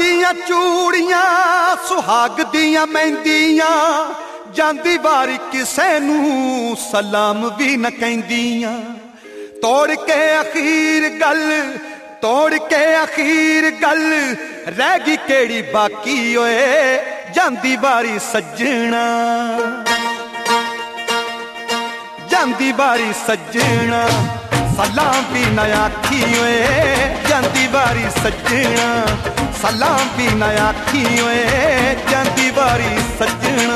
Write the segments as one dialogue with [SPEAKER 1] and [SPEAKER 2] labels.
[SPEAKER 1] ਦੀਆਂ ਚੂੜੀਆਂ ਸੁਹਾਗ ਦੀਆਂ ਮਹਿੰਦੀਆਂ ਜਾਂਦੀ ਵਾਰੀ ਕਿਸੇ ਨੂੰ ਸਲਾਮ ਵੀ ਨਾ ਕਹਿੰਦੀਆਂ ਤੋੜ ਕੇ ਅਖੀਰ ਗੱਲ ਰਹਿ ਗਈ ਕਿਹੜੀ ਬਾਕੀ ਓਏ ਜਾਂਦੀ ਵਾਰੀ ਸੱਜਣਾ सलाम भी ना आखी ओए जांदी बारी सजना सलाम भी ना आखी ओए जांदी बारी सजना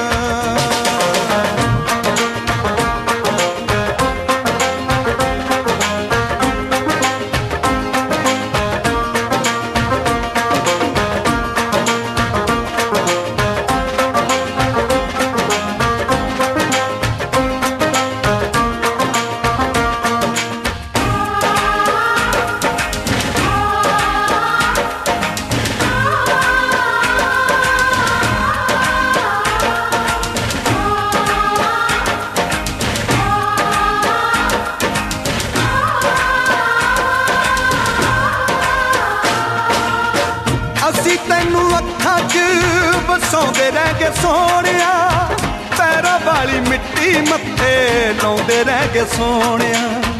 [SPEAKER 1] ਤੈਨੂੰ ਅੱਖਾਂ 'ਚ ਵਸਾਉਂਦੇ ਰਹਿ ਗਏ ਸੋਹਣਿਆ ਪੈਰਾਂ ਵਾਲੀ ਮਿੱਟੀ ਮੱਥੇ ਲਾਉਂਦੇ ਰਹਿ ਗਏ ਸੋਹਣਿਆ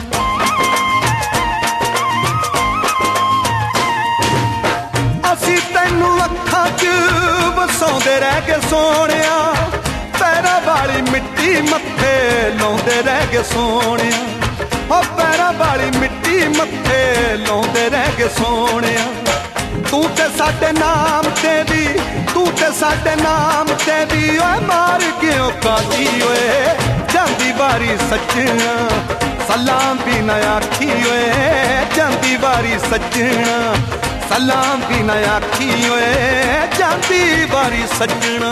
[SPEAKER 1] ਅਸੀਂ ਤੈਨੂੰ ਅੱਖਾਂ 'ਚ ਵਸਾਉਂਦੇ ਰਹਿ ਗਏ ਸੋਹਣਿਆ ਪੈਰਾਂ ਵਾਲੀ ਮਿੱਟੀ ਮੱਥੇ ਲਾਉਂਦੇ ਰਹਿ ਗਏ ਸੋਹਣਿਆ ਉਹ ਪੈਰਾਂ ਵਾਲੀ ਮਿੱਟੀ ਮੱਥੇ ਲਾਉਂਦੇ ਰਹਿ ਗਏ ਸੋਹਣਿਆ तू ते साडे नाम ते भी ओए मार गयो काजी ओए जांदी बारी सजना सलाम भी ना आखी ओए जांदी बारी सजना सलाम भी ना आखी ओए जांदी बारी सजना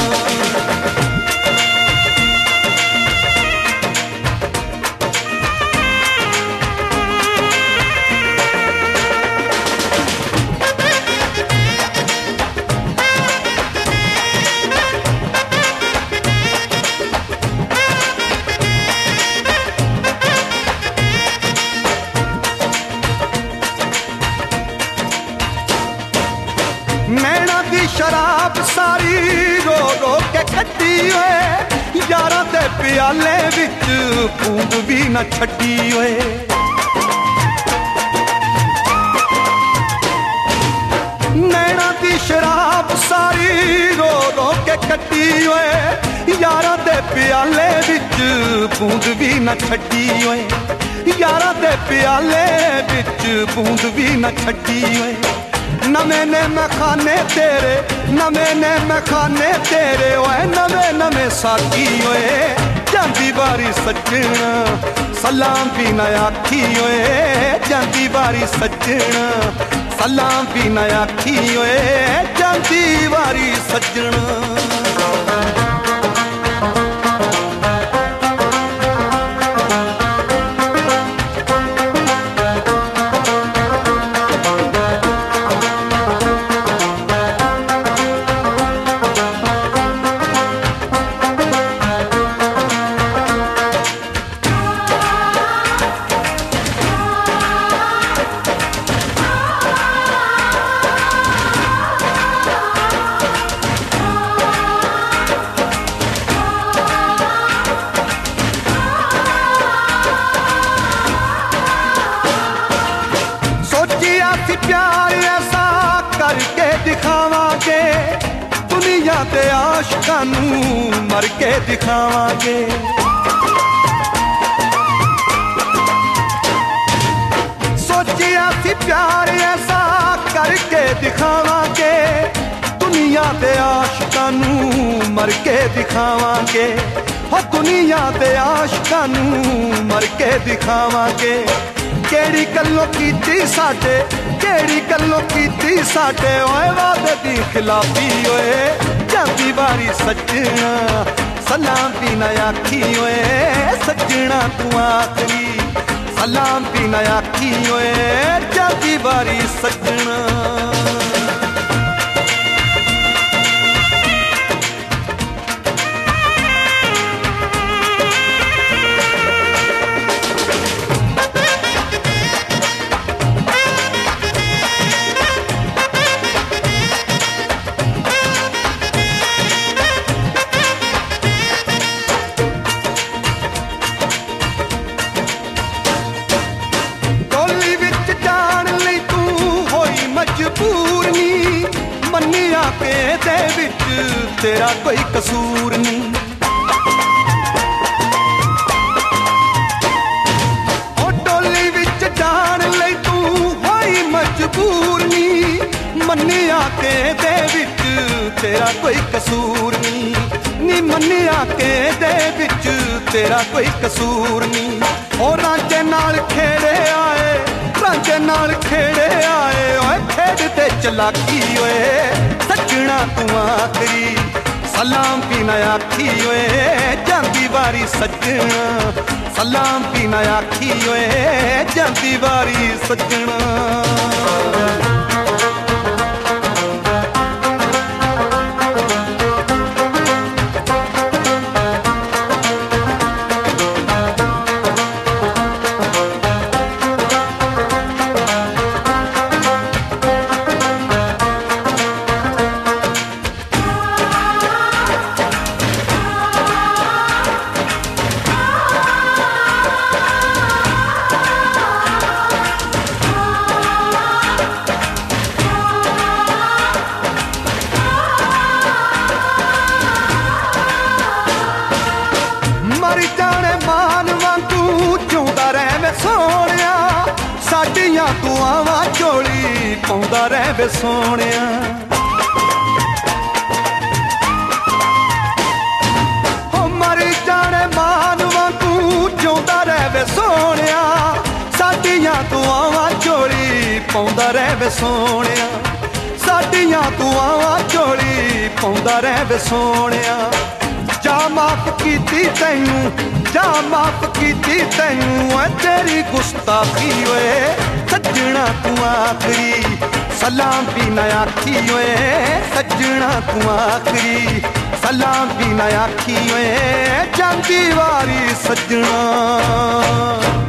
[SPEAKER 1] नैना दी शराब सारी रो रो के कट्टी ओए यारां दे प्याले विच बूंद भी ना छड्डी ओए नैना दी शराब सारी रो रो के कट्टी ओए यारां दे प्याले विच बूंद भी ना छड्डी ओए यारां दे प्याले विच बूंद भी ना छड्डी ओए नवे ने मखाने तेरे ओए नवे साथी ओए जांदी बारी सजना सलाम भी ना आखी ओए जांदी बारी सजना सलाम भी ना आखी ओए जांदी बारी सजना प्यार ऐसा करके दिखावांगे दुनिया दे आशिकां नूं मर के दिखावांगे सोचिया सी प्यार ऐसा करके दिखावांगे दुनिया दे आशिकां नूं मर के दिखावांगे हो दुनिया दे आशिकां नूं मर के दिखावांगे केड़ी गल्लों कीती साडे ओए वादे दी खिलाफी ओए जांदी बारी सजना सलाम भी ना आखी ओए सजना तू आखरी सलाम भी ना आखी ओए जांदी बारी सजना ਮਜਬੂਰ ਨੀ, ਮੰਨਿਆ ਕਿ ਦੇ ਵਿੱਚ ਤੇਰਾ ਕੋਈ ਕਸੂਰ ਨੀ। ਉਹ ਡੋਲੀ ਵਿੱਚ ਜਾਣ ਲਈ ਤੂੰ ਹੋਈ ਮਜਬੂਰ ਨੀ, ਮੰਨਿਆ ਕਿ ਦੇ ਵਿੱਚ ਤੇਰਾ ਕੋਈ ਕਸੂਰ ਨੀ, ਨੀ ਮੰਨਿਆ ਕਿ ਦੇ ਵਿੱਚ ਤੇਰਾ ਕੋਈ ਕਸੂਰ ਨੀ। ਉਹ ਰਾਂਝੇ ਨਾਲ ਖੇੜੇ ਆਏ, ਰਾਂਝੇ ਨਾਲ ਖੇੜੇ ਆਏ, ਓਏ ਖੇਡਦੇ ਚਲਾਕੀ ਓਏ ਸੱਜਣਾ ਤੂੰ ਆਖਰੀ ਸਲਾਮ ਵੀ ਨਾ ਆਖੀ ਓਏ ਜਾਂਦੀ ਵਾਰੀ ਸੱਜਣਾ, ਸਲਾਮ ਵੀ ਨਾ ਆਖੀ ਓਏ ਜਾਂਦੀ ਵਾਰੀ ਸੱਜਣਾ। ਮਰ ਜਾਣੇ ਮਾਨ ਵਾਂਗੂ ਜਿਉਂਦਾ ਰਹਿ ਸੋਹਣਿਆ, ਸਾਡੀਆਂ ਦੁਆਵਾਂ ਝੋਲੀ ਪਾਉਂਦਾ ਰਹਿ ਸੋਹਣਿਆ। ਹੋ ਮਰ ਜਾਣੇ ਮਾਨ ਵਾਂਗੂ ਜਿਉਂਦਾ ਰਹਿ ਸੋਹਣਿਆ, ਸਾਡੀਆਂ ਦੁਆਵਾਂ ਝੋਲੀ ਪਾਉਂਦਾ ਰਹਿ ਸੋਹਣਿਆ, ਸਾਡੀਆਂ ਦੁਆਵਾਂ ਝੋਲੀ ਪਾਉਂਦਾ ਰਹਿ ਸੋਹਣਿਆ। ਜਾ ਮਾਫ ਕੀਤੀ ਤੈਨੂੰ, ਜਾ ਮਾਫ ਕੀਤੀ ਤੈਨੂੰ, ਓਏ ਤੇਰੀ ਗੁਸਤਾਖੀ ਓਏ ਸੱਜਣਾ ਤੂੰ ਆਖਰੀ ਸਲਾਮ ਵੀ ਨਾ ਆਖੀ ਓਏ ਸੱਜਣਾ ਤੂੰ ਆਖਰੀ ਸਲਾਮ ਵੀ ਨਾ ਆਖੀ ਓਏ ਜਾਂਦੀ ਵਾਰੀ ਸੱਜਣਾ।